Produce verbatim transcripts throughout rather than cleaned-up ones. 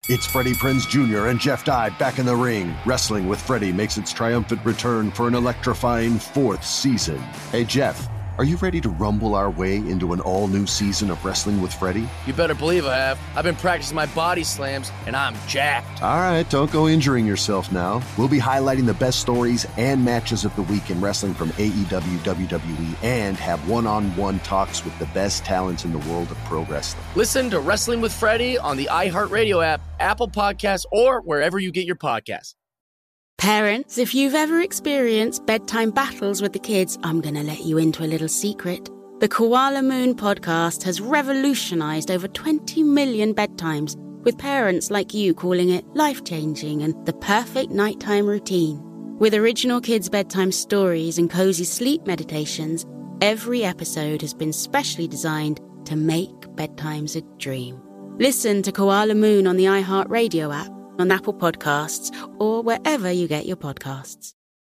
It's Freddie Prinze Junior and Jeff Dye back in the ring. Wrestling with Freddie makes its triumphant return for an electrifying fourth season. Hey, Jeff, are you ready to rumble our way into an all-new season of Wrestling with Freddie? You better believe I have. I've been practicing my body slams, and I'm jacked. All right, don't go injuring yourself now. We'll be highlighting the best stories and matches of the week in wrestling from A E W, W W E, and have one-on-one talks with the best talents in the world of pro wrestling. Listen to Wrestling with Freddie on the iHeartRadio app, Apple Podcasts, or wherever you get your podcasts. Parents, if you've ever experienced bedtime battles with the kids, I'm going to let you into a little secret. The Koala Moon podcast has revolutionized over twenty million bedtimes, with parents like you calling it life-changing and the perfect nighttime routine. With original kids' bedtime stories and cozy sleep meditations, every episode has been specially designed to make bedtimes a dream. Listen to Koala Moon on the iHeartRadio app, on Apple Podcasts, or wherever you get your podcasts.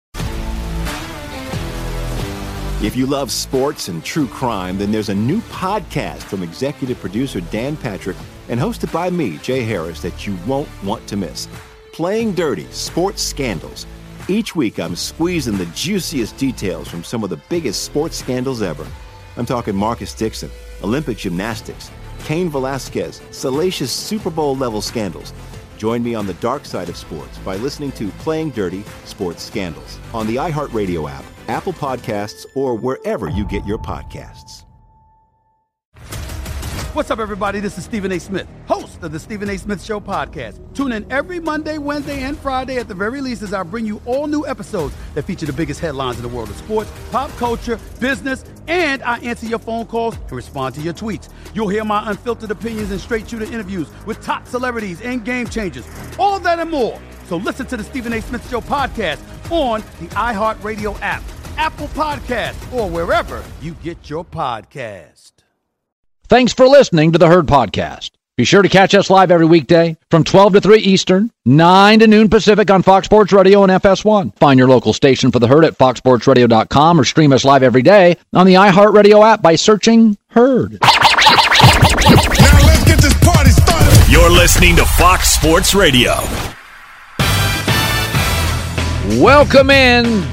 If you love sports and true crime, then there's a new podcast from executive producer Dan Patrick and hosted by me, Jay Harris, that you won't want to miss. Playing Dirty: Sports Scandals. Each week, I'm squeezing the juiciest details from some of the biggest sports scandals ever. I'm talking Marcus Dixon, Olympic gymnastics, Cain Velasquez, salacious Super Bowl-level scandals. Join me on the dark side of sports by listening to Playing Dirty: Sports Scandals on the iHeartRadio app, Apple Podcasts, or wherever you get your podcasts. What's up, everybody? This is Stephen A. Smith, host of the Stephen A. Smith Show podcast. Tune in every Monday, Wednesday, and Friday at the very least as I bring you all new episodes that feature the biggest headlines in the world of sports, pop culture, business, and I answer your phone calls and respond to your tweets. You'll hear my unfiltered opinions and straight-shooter interviews with top celebrities and game changers. All that and more. So listen to the Stephen A. Smith Show podcast on the iHeartRadio app, Apple Podcasts, or wherever you get your podcast. Thanks for listening to the Herd Podcast. Be sure to catch us live every weekday from twelve to three Eastern, nine to noon Pacific on Fox Sports Radio and F S one. Find your local station for the Herd at fox sports radio dot com or stream us live every day on the iHeartRadio app by searching Herd. Now let's get this party started. You're listening to Fox Sports Radio. Welcome in.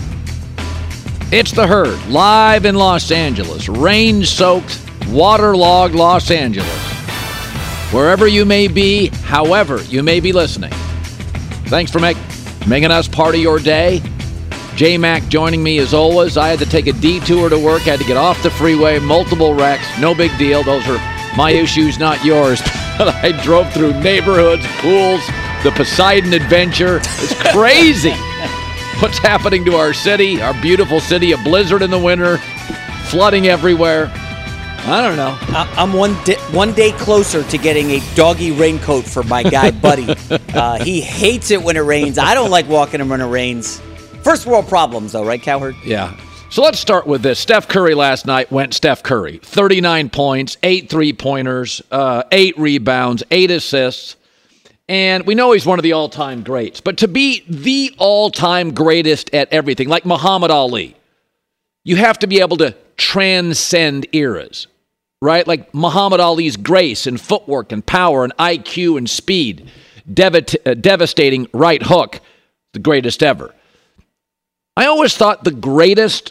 It's the Herd, live in Los Angeles. Rain-soaked, waterlogged Los Angeles. Wherever you may be, however you may be listening. Thanks for make, making us part of your day. J-Mac joining me as always. I had to take a detour to work. I had to get off the freeway, multiple wrecks. No big deal. Those are my issues, not yours. But I drove through neighborhoods, pools, the Poseidon Adventure. It's crazy what's happening to our city, our beautiful city. A blizzard in the winter, flooding everywhere. I don't know. I'm one day, one day closer to getting a doggy raincoat for my guy, Buddy. uh, he hates it when it rains. I don't like walking him when it rains. First world problems, though, right, Cowherd? Yeah. So let's start with this. Steph Curry last night went Steph Curry. thirty-nine points, eight three-pointers, uh, eight rebounds, eight assists. And we know he's one of the all-time greats. But to be the all-time greatest at everything, like Muhammad Ali, you have to be able to transcend eras, right? Like Muhammad Ali's grace and footwork and power and I Q and speed, Dev- uh, devastating right hook, the greatest ever. I always thought the greatest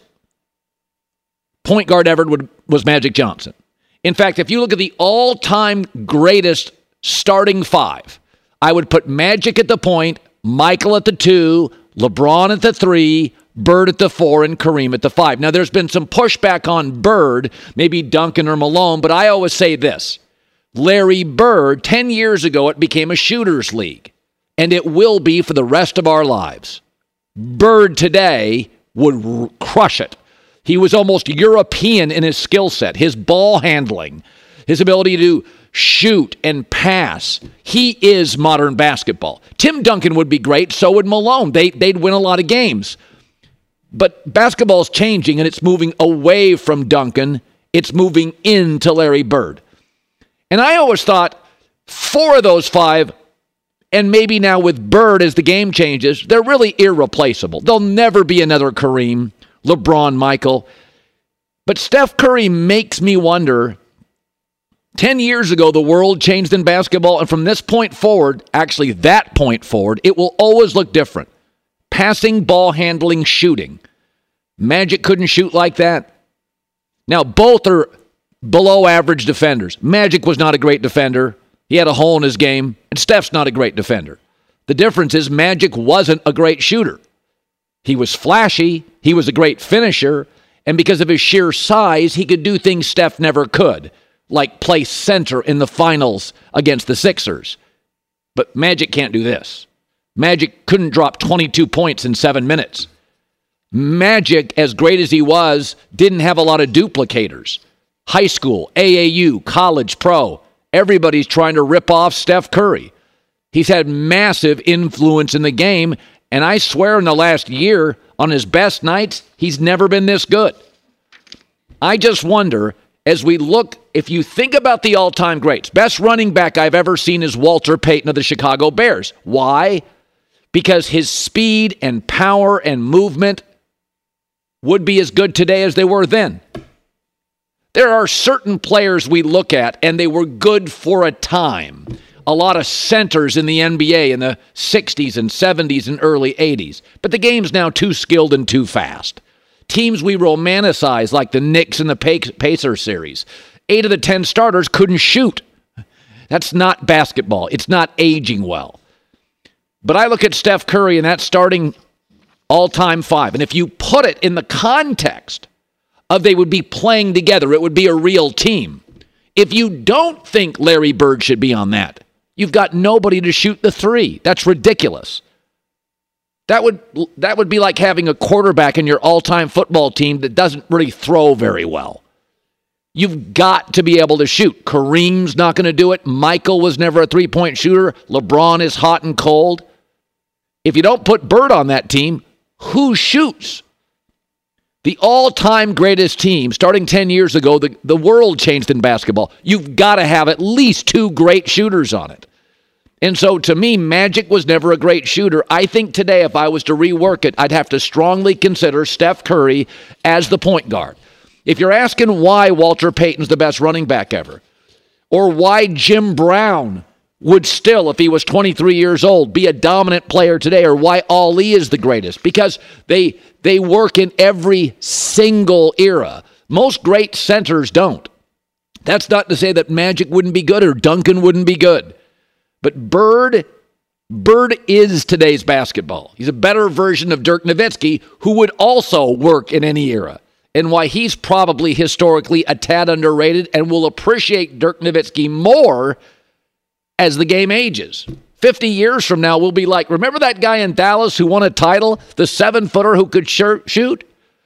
point guard ever would, was Magic Johnson. In fact, if you look at the all-time greatest starting five, I would put Magic at the point, Michael at the two, LeBron at the three, Bird at the four, and Kareem at the five. Now, there's been some pushback on Bird, maybe Duncan or Malone, but I always say this. Larry Bird, ten years ago, it became a shooters league, and it will be for the rest of our lives. Bird today would r- crush it. He was almost European in his skill set, his ball handling, his ability to shoot and pass. He is modern basketball. Tim Duncan would be great, so would Malone. They, they'd win a lot of games. But basketball's changing, and it's moving away from Duncan. It's moving into Larry Bird. And I always thought four of those five, and maybe now with Bird as the game changes, they're really irreplaceable. There'll never be another Kareem, LeBron, Michael. But Steph Curry makes me wonder, Ten years ago, the world changed in basketball, and from this point forward, actually that point forward, it will always look different. Passing, ball handling, shooting. Magic couldn't shoot like that. Now, both are below average defenders. Magic was not a great defender. He had a hole in his game, and Steph's not a great defender. The difference is Magic wasn't a great shooter. He was flashy, he was a great finisher, and because of his sheer size, he could do things Steph never could, like play center in the finals against the Sixers. But Magic can't do this. Magic couldn't drop twenty-two points in seven minutes. Magic, as great as he was, didn't have a lot of duplicators. High school, A A U, college, pro, everybody's trying to rip off Steph Curry. He's had massive influence in the game, and I swear in the last year, on his best nights, he's never been this good. I just wonder, as we look, if you think about the all-time greats, best running back I've ever seen is Walter Payton of the Chicago Bears. Why? Because his speed and power and movement would be as good today as they were then. There are certain players we look at, and they were good for a time. A lot of centers in the N B A in the sixties and seventies and early eighties. But the game's now too skilled and too fast. Teams we romanticize, like the Knicks and the Pacers series, eight of the ten starters couldn't shoot. That's not basketball. It's not aging well. But I look at Steph Curry and that starting all-time five. And if you put it in the context of they would be playing together, it would be a real team. If you don't think Larry Bird should be on that, you've got nobody to shoot the three. That's ridiculous. That would that would be like having a quarterback in your all-time football team that doesn't really throw very well. You've got to be able to shoot. Kareem's not going to do it. Michael was never a three-point shooter. LeBron is hot and cold. If you don't put Bird on that team, who shoots? The all-time greatest team, starting ten years ago, the, the world changed in basketball. You've got to have at least two great shooters on it. And so, to me, Magic was never a great shooter. I think today, if I was to rework it, I'd have to strongly consider Steph Curry as the point guard. If you're asking why Walter Payton's the best running back ever, or why Jim Brown would still, if he was twenty-three years old, be a dominant player today, or why Ali is the greatest, because they they work in every single era. Most great centers don't. That's not to say that Magic wouldn't be good or Duncan wouldn't be good. But Bird, Bird is today's basketball. He's a better version of Dirk Nowitzki, who would also work in any era, and why he's probably historically a tad underrated and will appreciate Dirk Nowitzki more as the game ages. fifty years from now, we'll be like, remember that guy in Dallas who won a title, the seven-footer who could shoot?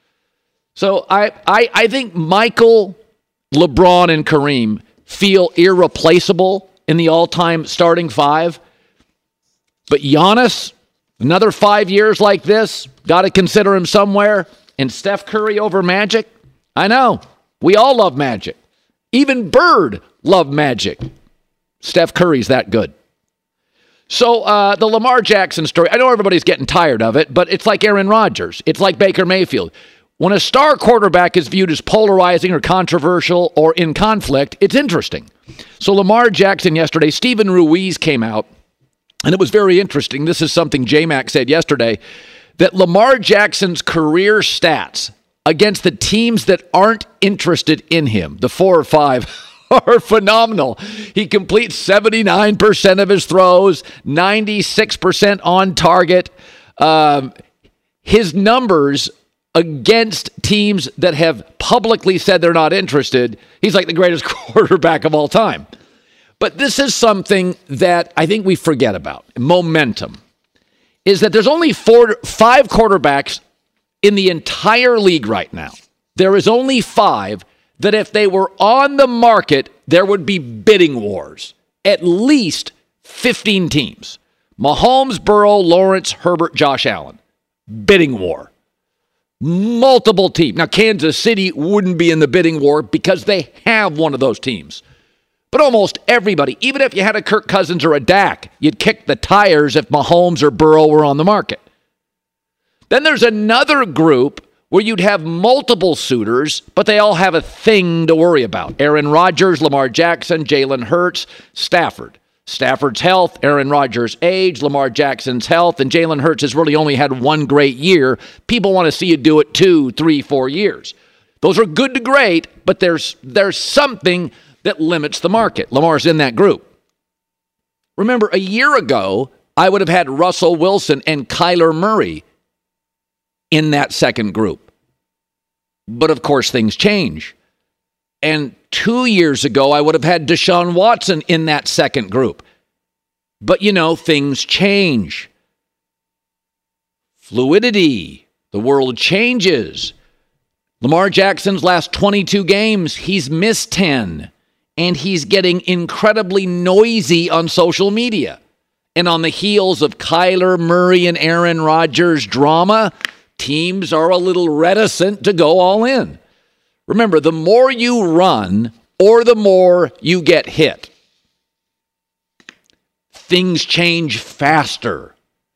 So I, I, I think Michael, LeBron, and Kareem feel irreplaceable in the all-time starting five. But Giannis, another five years like this, got to consider him somewhere. And Steph Curry over Magic? I know. We all love Magic. Even Bird loved Magic. Steph Curry's that good. So uh, the Lamar Jackson story, I know everybody's getting tired of it, but it's like Aaron Rodgers. It's like Baker Mayfield. When a star quarterback is viewed as polarizing or controversial or in conflict, it's interesting. So Lamar Jackson yesterday, Stephen Ruiz came out, and it was very interesting. This is something J-Mac said yesterday, that Lamar Jackson's career stats against the teams that aren't interested in him, the four or five, are phenomenal. He completes seventy-nine percent of his throws, ninety-six percent on target. Um, his numbers against teams that have publicly said they're not interested, he's like the greatest quarterback of all time. But this is something that I think we forget about. Momentum. Is that there's only four, five quarterbacks in the entire league right now. There is only five that if they were on the market, there would be bidding wars. At least fifteen teams. Mahomes, Burrow, Lawrence, Herbert, Josh Allen. Bidding war. Multiple teams. Now, Kansas City wouldn't be in the bidding war because they have one of those teams. But almost everybody, even if you had a Kirk Cousins or a Dak, you'd kick the tires if Mahomes or Burrow were on the market. Then there's another group where you'd have multiple suitors, but they all have a thing to worry about. Aaron Rodgers, Lamar Jackson, Jalen Hurts, Stafford. Stafford's health, Aaron Rodgers' age, Lamar Jackson's health, and Jalen Hurts has really only had one great year. People want to see you do it two, three, four years. Those are good to great, but there's there's something that limits the market. Lamar's in that group. Remember, a year ago, I would have had Russell Wilson and Kyler Murray in that second group. But of course, things change. And two years ago, I would have had Deshaun Watson in that second group. But, you know, things change. Fluidity. The world changes. Lamar Jackson's last twenty-two games, he's missed ten. And he's getting incredibly noisy on social media. And on the heels of Kyler Murray and Aaron Rodgers drama, teams are a little reticent to go all in. Remember, the more you run or the more you get hit, things change faster.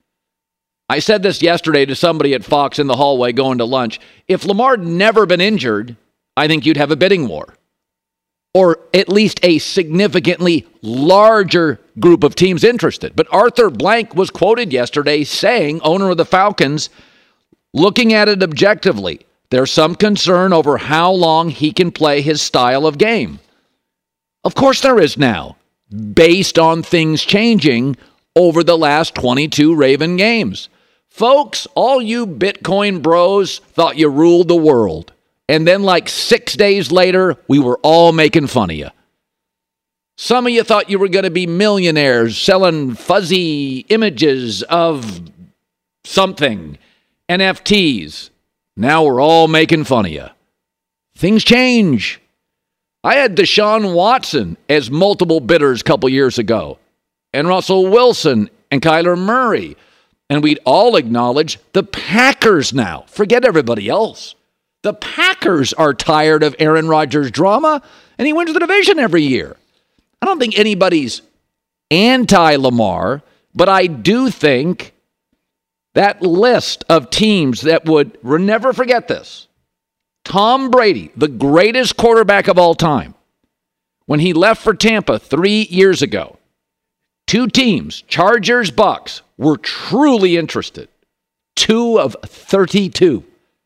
I said this yesterday to somebody at Fox in the hallway going to lunch. If Lamar had never been injured, I think you'd have a bidding war. Or at least a significantly larger group of teams interested. But Arthur Blank was quoted yesterday saying, owner of the Falcons, looking at it objectively, there's some concern over how long he can play his style of game. Of course there is now, based on things changing over the last twenty-two Raven games. Folks, all you Bitcoin bros thought you ruled the world. And then like six days later, we were all making fun of you. Some of you thought you were going to be millionaires selling fuzzy images of something, N F Ts. Now we're all making fun of you. Things change. I had Deshaun Watson as multiple bidders a couple years ago, and Russell Wilson and Kyler Murray. And we'd all acknowledge the Packers now. Forget everybody else. The Packers are tired of Aaron Rodgers' drama, and he wins the division every year. I don't think anybody's anti-Lamar, but I do think that list of teams that would, never forget this. Tom Brady, the greatest quarterback of all time, when he left for Tampa three years ago, two teams, Chargers, Bucks, were truly interested. Two of thirty-two.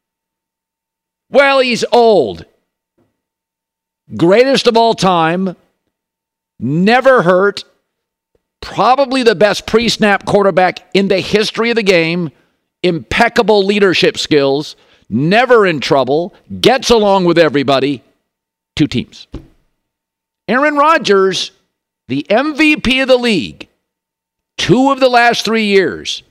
Well, he's old. Greatest of all time. Never hurt. Probably the best pre-snap quarterback in the history of the game. Impeccable leadership skills. Never in trouble. Gets along with everybody. Two teams. Aaron Rodgers, the M V P of the league. Two of the last three years.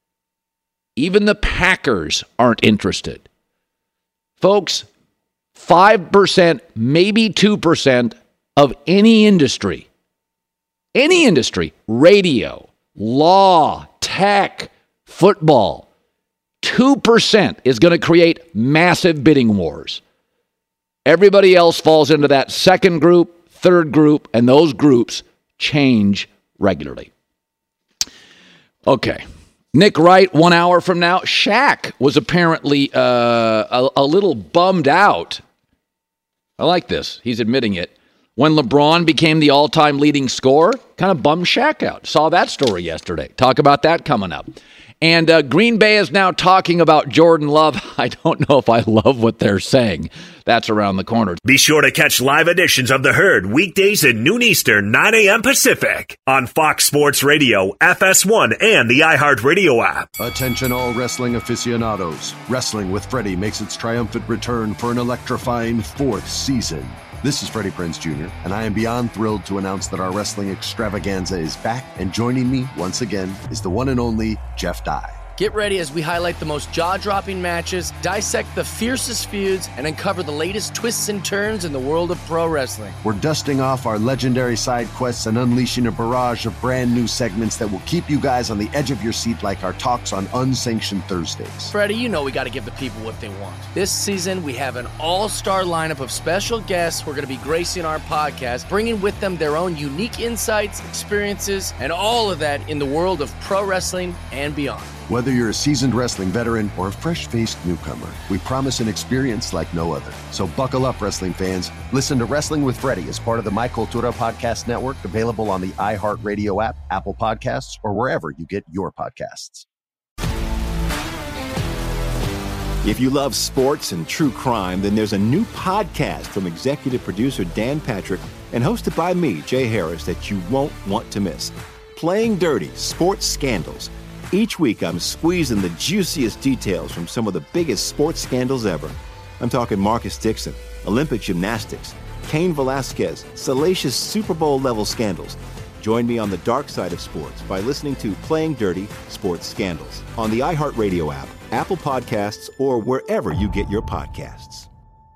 Even the Packers aren't interested. Folks, five percent, maybe two percent of any industry, any industry, radio, law, tech, football, two percent is going to create massive bidding wars. Everybody else falls into that second group, third group, and those groups change regularly. Okay. Nick Wright, one hour from now. Shaq was apparently uh, a, a little bummed out. I like this. He's admitting it. When LeBron became the all-time leading scorer, kind of bummed Shaq out. Saw that story yesterday. Talk about that coming up. And uh, Green Bay is now talking about Jordan Love. I don't know if I love what they're saying. That's around the corner. Be sure to catch live editions of The Herd weekdays at noon Eastern, nine a.m. Pacific on Fox Sports Radio, F S one, and the iHeartRadio app. Attention all wrestling aficionados. Wrestling with Freddie makes its triumphant return for an electrifying fourth season. This is Freddie Prinze Junior, and I am beyond thrilled to announce that our wrestling extravaganza is back, and joining me once again is the one and only Jeff Dye. Get ready as we highlight the most jaw-dropping matches, dissect the fiercest feuds, and uncover the latest twists and turns in the world of pro wrestling. We're dusting off our legendary side quests and unleashing a barrage of brand new segments that will keep you guys on the edge of your seat like our talks on Unsanctioned Thursdays. Freddie, you know we got to give the people what they want. This season, we have an all-star lineup of special guests who are going to be gracing our podcast, bringing with them their own unique insights, experiences, and all of that in the world of pro wrestling and beyond. Whether you're a seasoned wrestling veteran or a fresh-faced newcomer, we promise an experience like no other. So buckle up, wrestling fans. Listen to Wrestling with Freddie as part of the My Cultura Podcast Network, available on the iHeartRadio app, Apple Podcasts, or wherever you get your podcasts. If you love sports and true crime, then there's a new podcast from executive producer Dan Patrick and hosted by me, Jay Harris, that you won't want to miss. Playing Dirty: Sports Scandals. Each week, I'm squeezing the juiciest details from some of the biggest sports scandals ever. I'm talking Marcus Dixon, Olympic gymnastics, Cain Velasquez, salacious Super Bowl-level scandals. Join me on the dark side of sports by listening to Playing Dirty: Sports Scandals on the iHeartRadio app, Apple Podcasts, or wherever you get your podcasts.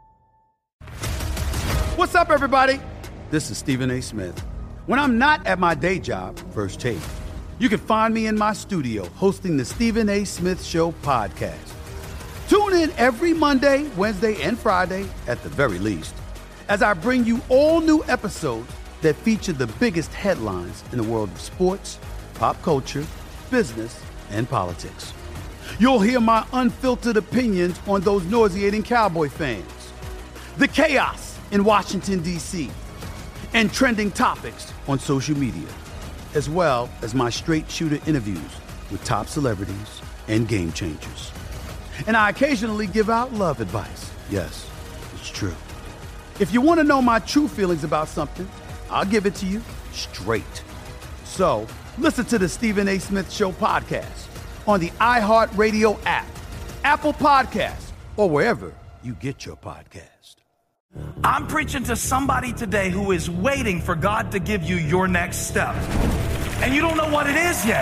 What's up, everybody? This is Stephen A. Smith. When I'm not at my day job, First Take, you can find me in my studio hosting the Stephen A. Smith Show podcast. Tune in every Monday, Wednesday, and Friday, at the very least, as I bring you all new episodes that feature the biggest headlines in the world of sports, pop culture, business, and politics. You'll hear my unfiltered opinions on those nauseating Cowboy fans, the chaos in Washington, D C, and trending topics on social media, as well as my straight shooter interviews with top celebrities and game changers. And I occasionally give out love advice. Yes, it's true. If you want to know my true feelings about something, I'll give it to you straight. So listen to the Stephen A. Smith Show podcast on the iHeartRadio app, Apple Podcasts, or wherever you get your podcast. I'm preaching to somebody today who is waiting for God to give you your next step. And you don't know what it is yet.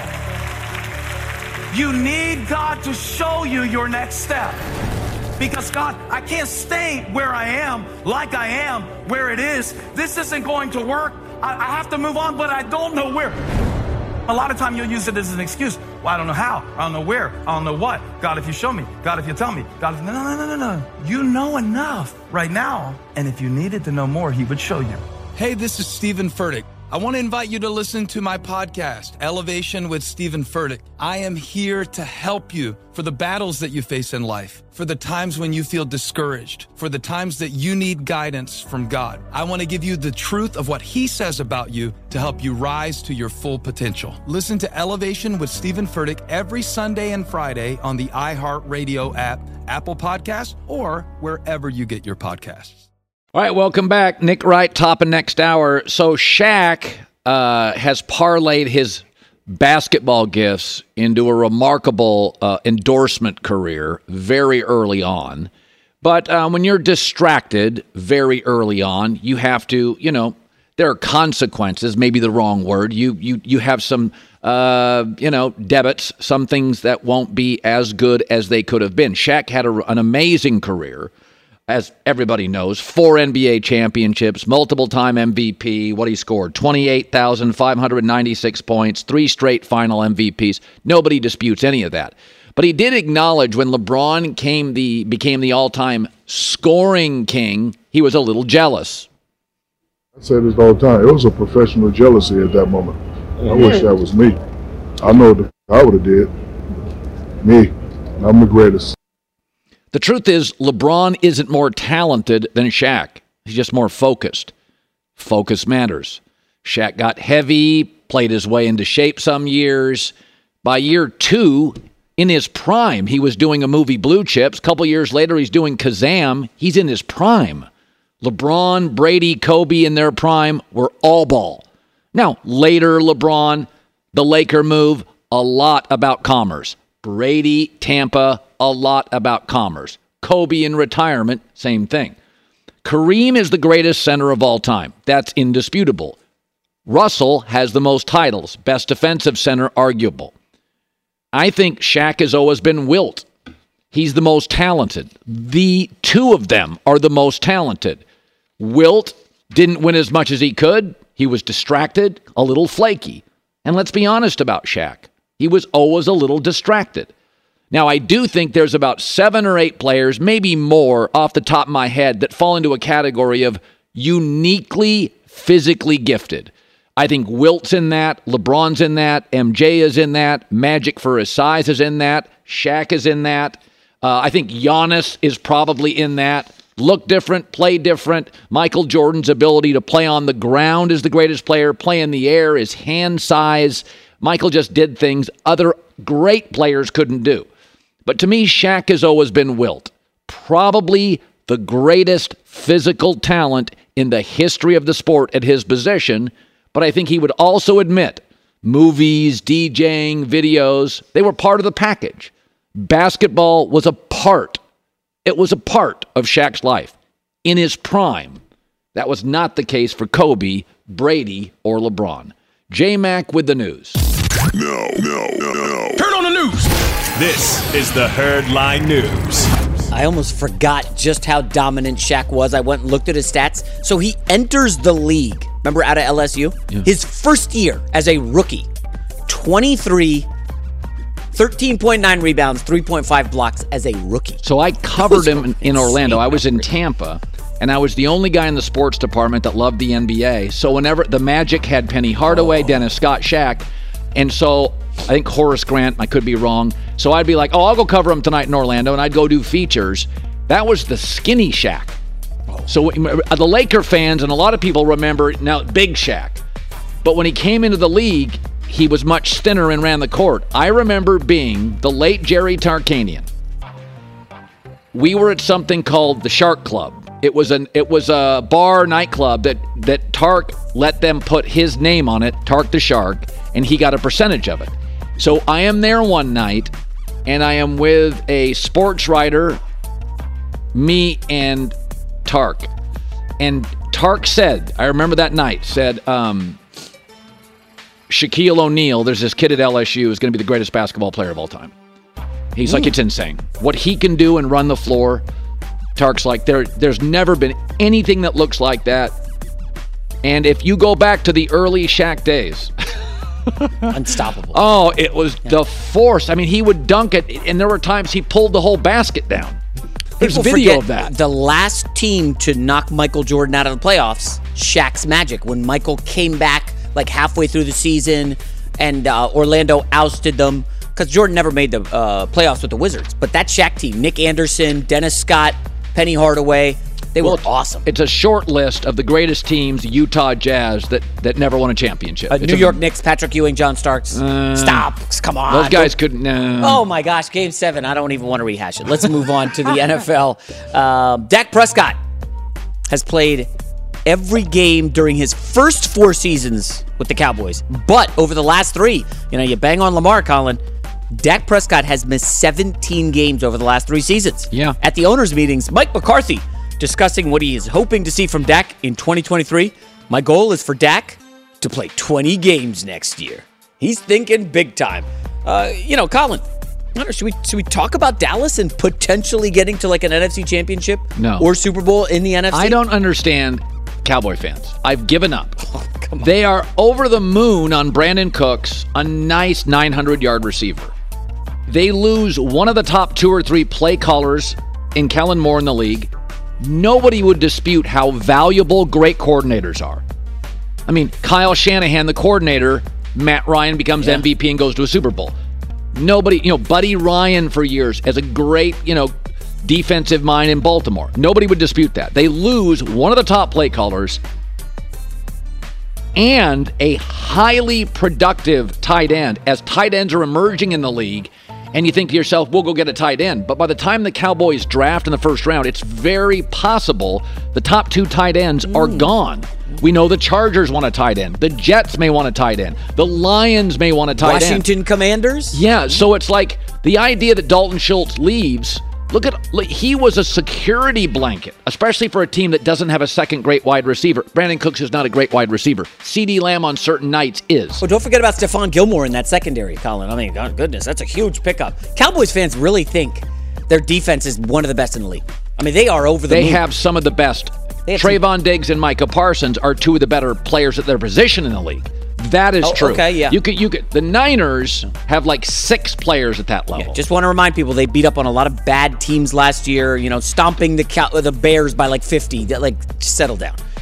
You need God to show you your next step. Because God, I can't stay where I am, like I am, where it is. This isn't going to work. I, I have to move on, but I don't know where. A lot of time you'll use it as an excuse. Well, I don't know how. I don't know where. I don't know what. God, if you show me. God, if you tell me. God, if... No, no, no, no, no. You know enough right now. And if you needed to know more, he would show you. Hey, this is Stephen Furtick. I want to invite you to listen to my podcast, Elevation with Stephen Furtick. I am here to help you for the battles that you face in life, for the times when you feel discouraged, for the times that you need guidance from God. I want to give you the truth of what he says about you to help you rise to your full potential. Listen to Elevation with Stephen Furtick every Sunday and Friday on the iHeartRadio app, Apple Podcasts, or wherever you get your podcasts. All right, welcome back. Nick Wright, top of next hour. So Shaq uh, has parlayed his basketball gifts into a remarkable uh, endorsement career very early on. But uh, when you're distracted very early on, you have to, you know, there are consequences, maybe the wrong word. You you you have some, uh, you know, debits, some things that won't be as good as they could have been. Shaq had a, an amazing career. As everybody knows, four N B A championships, multiple-time M V P, what he scored, twenty-eight thousand five hundred ninety-six points, three straight final M V Ps. Nobody disputes any of that. But he did acknowledge when LeBron came the became the all-time scoring king, he was a little jealous. I say this all the time. It was a professional jealousy at that moment. I wish that was me. I know what I would have did. Me. I'm the greatest. The truth is, LeBron isn't more talented than Shaq. He's just more focused. Focus matters. Shaq got heavy, played his way into shape some years. By year two, in his prime, he was doing a movie, Blue Chips. A couple years later, he's doing Kazam. He's in his prime. LeBron, Brady, Kobe in their prime were all ball. Now, later, LeBron, the Laker move, a lot about commerce. Brady, Tampa, a lot about commerce. Kobe in retirement, same thing. Kareem is the greatest center of all time. That's indisputable. Russell has the most titles. Best defensive center, arguable. I think Shaq has always been Wilt. He's the most talented. The two of them are the most talented. Wilt didn't win as much as he could. He was distracted, a little flaky. And let's be honest about Shaq. He was always a little distracted. Now, I do think there's about seven or eight players, maybe more off the top of my head, that fall into a category of uniquely physically gifted. I think Wilt's in that. LeBron's in that. M J is in that. Magic for his size is in that. Shaq is in that. Uh, I think Giannis is probably in that. Look different, play different. Michael Jordan's ability to play on the ground is the greatest player. Play in the air, his hand size. Michael just did things other great players couldn't do. But to me, Shaq has always been Wilt. Probably the greatest physical talent in the history of the sport at his position. But I think he would also admit movies, DJing, videos, they were part of the package. Basketball was a part. It was a part of Shaq's life. In his prime, that was not the case for Kobe, Brady, or LeBron. J-Mac with the news. No, no, no, no. Turn on the news. This is the Herd Line News. I almost forgot just how dominant Shaq was. I went and looked at his stats. So he enters the league. Remember out of L S U? Yeah. His first year as a rookie. twenty-three, thirteen point nine rebounds, three point five blocks as a rookie. So I covered him in, in Orlando. I was in Tampa, and I was the only guy in the sports department that loved the N B A. So whenever the Magic had Penny Hardaway, oh. Dennis Scott, Shaq, and so I think Horace Grant, I could be wrong. So I'd be like, oh, I'll go cover him tonight in Orlando, and I'd go do features. That was the skinny Shaq. So the Laker fans and a lot of people remember now Big Shaq. But when he came into the league, he was much thinner and ran the court. I remember being the late Jerry Tarkanian. We were at something called the Shark Club. It was an it was a bar nightclub that that Tark let them put his name on it, Tark the Shark, and he got a percentage of it. So I am there one night, and I am with a sports writer, me and Tark. And Tark said, I remember that night, said, um, Shaquille O'Neal, there's this kid at L S U, is going to be the greatest basketball player of all time. He's Ooh. like, it's insane. What he can do and run the floor, Tark's like, there, there's never been anything that looks like that. And if you go back to the early Shaq days... Unstoppable. Oh, it was yeah. the force. I mean, he would dunk it, and there were times he pulled the whole basket down. There's People video of that. The last team to knock Michael Jordan out of the playoffs, Shaq's Magic, when Michael came back like halfway through the season and uh, Orlando ousted them because Jordan never made the uh, playoffs with the Wizards. But that Shaq team, Nick Anderson, Dennis Scott, Penny Hardaway, they well, were awesome. It's a short list of the greatest teams, Utah Jazz, that, that never won a championship. Uh, New a, York Knicks, Patrick Ewing, John Starks. Uh, Stop. Come on. Those guys couldn't. No. Oh, my gosh. Game seven. I don't even want to rehash it. Let's move on to the N F L. Uh, Dak Prescott has played every game during his first four seasons with the Cowboys. But over the last three, you know, you bang on Lamar, Colin, Dak Prescott has missed seventeen games over the last three seasons. Yeah. At the owners' meetings, Mike McCarthy discussing what he is hoping to see from Dak in twenty twenty-three. My goal is for Dak to play twenty games next year. He's thinking big time. Uh, you know, Colin, I don't know, should we should we talk about Dallas and potentially getting to like an N F C championship? No. Or Super Bowl in the N F C? I don't understand Cowboy fans. I've given up. Oh, come on. They are over the moon on Brandon Cooks, a nice nine hundred yard receiver. They lose one of the top two or three play callers in Kellen Moore in the league. Nobody would dispute how valuable great coordinators are. I mean, Kyle Shanahan, the coordinator, Matt Ryan becomes yeah. M V P and goes to a Super Bowl. Nobody, you know, Buddy Ryan for years as a great, you know, defensive mind in Baltimore. Nobody would dispute that. They lose one of the top play callers and a highly productive tight end as tight ends are emerging in the league. And you think to yourself, we'll go get a tight end. But by the time the Cowboys draft in the first round, it's very possible the top two tight ends mm. are gone. We know the Chargers want a tight end. The Jets may want a tight end. The Lions may want a tight Washington end. Washington Commanders? Yeah, so it's like the idea that Dalton Schultz leaves, look at, like, he was a security blanket, especially for a team that doesn't have a second great wide receiver. Brandon Cooks is not a great wide receiver. CeeDee Lamb on certain nights is. Oh, don't forget about Stephon Gilmore in that secondary, Colin. I mean, God, goodness, that's a huge pickup. Cowboys fans really think their defense is one of the best in the league. I mean, they are over the They moon. have some of the best. Trayvon Diggs and Micah Parsons are two of the better players at their position in the league. That is oh, true. Okay, yeah. You could, you could. The Niners have like six players at that level. Yeah, just want to remind people they beat up on a lot of bad teams last year. You know, stomping the Cow- the Bears by like fifty. Like, just settle down.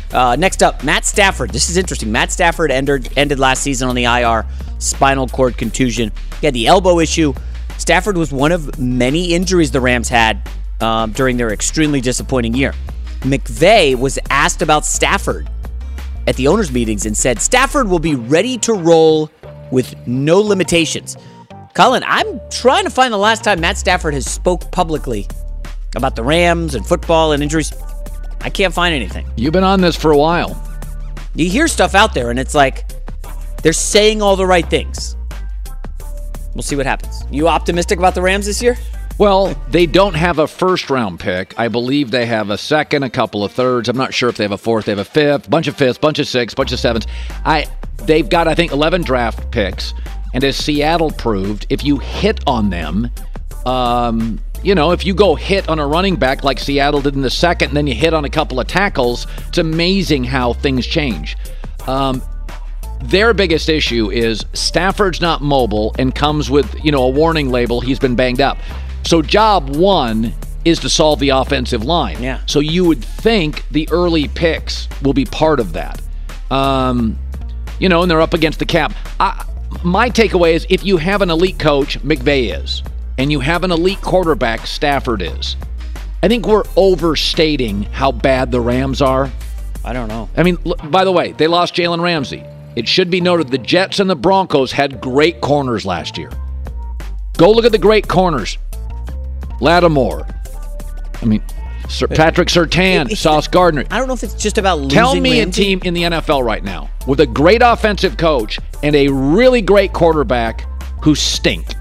Uh, next up, Matt Stafford. This is interesting. Matt Stafford ended, ended last season on the I R, spinal cord contusion. He had the elbow issue. Stafford was one of many injuries the Rams had um, during their extremely disappointing year. McVay was asked about Stafford at the owners' meetings and said Stafford will be ready to roll with no limitations. Colin, I'm trying to find the last time Matt Stafford has spoke publicly about the Rams and football and injuries. I can't find anything. You've been on this for a while. You hear stuff out there, and it's like they're saying all the right things. We'll see what happens. You optimistic about the Rams this year? Well, they don't have a first-round pick. I believe they have a second, a couple of thirds. I'm not sure if they have a fourth. They have a fifth, bunch of fifths, bunch of sixths, bunch of sevens. I, they've got, I think, eleven draft picks. And as Seattle proved, if you hit on them, um, you know, if you go hit on a running back like Seattle did in the second, and then you hit on a couple of tackles, it's amazing how things change. Um, their biggest issue is Stafford's not mobile and comes with, you know, a warning label. He's been banged up. So job one is to solve the offensive line. Yeah. So you would think the early picks will be part of that. Um, you know, and they're up against the cap. I, My takeaway is if you have an elite coach, McVay is, and you have an elite quarterback, Stafford is. I think we're overstating how bad the Rams are. I don't know. I mean, look, by the way, they lost Jalen Ramsey. It should be noted the Jets and the Broncos had great corners last year. Go look at the great corners. Lattimore. I mean, Sir Patrick Surtain, it, Sauce Gardner. I don't know if it's just about losing Tell me Ramsey. a team in the N F L right now with a great offensive coach and a really great quarterback who stink.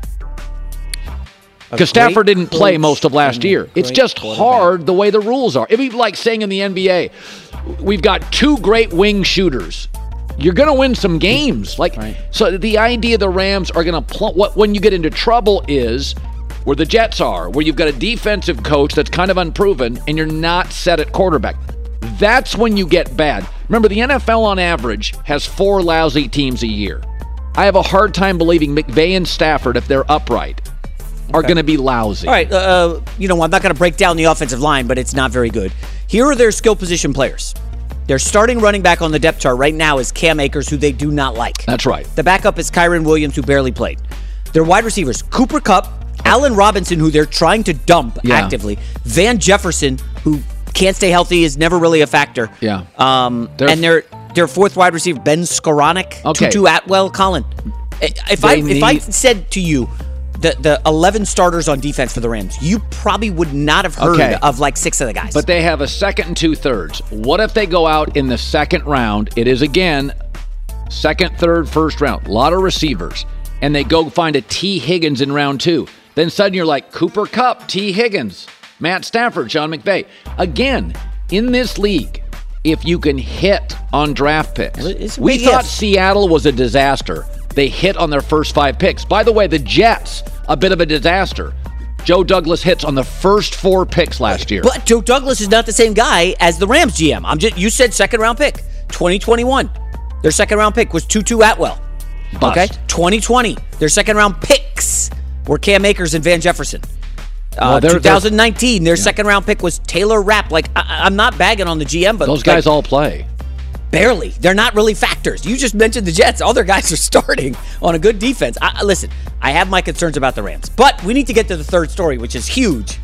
Because Stafford didn't play most of last year. It's just hard the way the rules are. It'd be like saying in the N B A, we've got two great wing shooters. You're going to win some games. Like, right. So the idea the Rams are going to plump. What when you get into trouble is where the Jets are, where you've got a defensive coach that's kind of unproven and you're not set at quarterback. That's when you get bad. Remember, the N F L on average has four lousy teams a year. I have a hard time believing McVay and Stafford, if they're upright, are okay. going to be lousy. All right, uh, you know, I'm not going to break down the offensive line, but it's not very good. Here are their skill position players. Their starting running back on the depth chart right now is Cam Akers, who they do not like. That's right. The backup is Kyron Williams, who barely played. Their wide receivers, Cooper Kupp, Allen Robinson, who they're trying to dump yeah. actively, Van Jefferson, who can't stay healthy, is never really a factor. Yeah. Um, and their their fourth wide receiver, Ben Skoranek, okay. Tutu Atwell, Colin. If they I need- if I said to you the the eleven starters on defense for the Rams, you probably would not have heard okay. of like six of the guys. But they have a second and two thirds. What if they go out in the second round? It is again second, third, first round. A lot of receivers, and they go find a T. Higgins in round two. Then suddenly you're like, Cooper Kupp, T. Higgins, Matt Stafford, Sean McVay. Again, in this league, if you can hit on draft picks. We thought Seattle was a disaster. They hit on their first five picks. By the way, the Jets, a bit of a disaster. Joe Douglas hits on the first four picks last year. But Joe Douglas is not the same guy as the Rams G M. I'm just, you said second round pick, twenty twenty-one. Their second round pick was Tutu Atwell. Bust. Okay, twenty twenty. Their second round picks were Cam Akers and Van Jefferson. Uh, well, they're, twenty nineteen, their yeah. second round pick was Taylor Rapp. Like, I, I'm not bagging on the G M, but those guys like, all play. Barely. They're not really factors. You just mentioned the Jets. All their guys are starting on a good defense. I, listen, I have my concerns about the Rams, but we need to get to the third story, which is huge.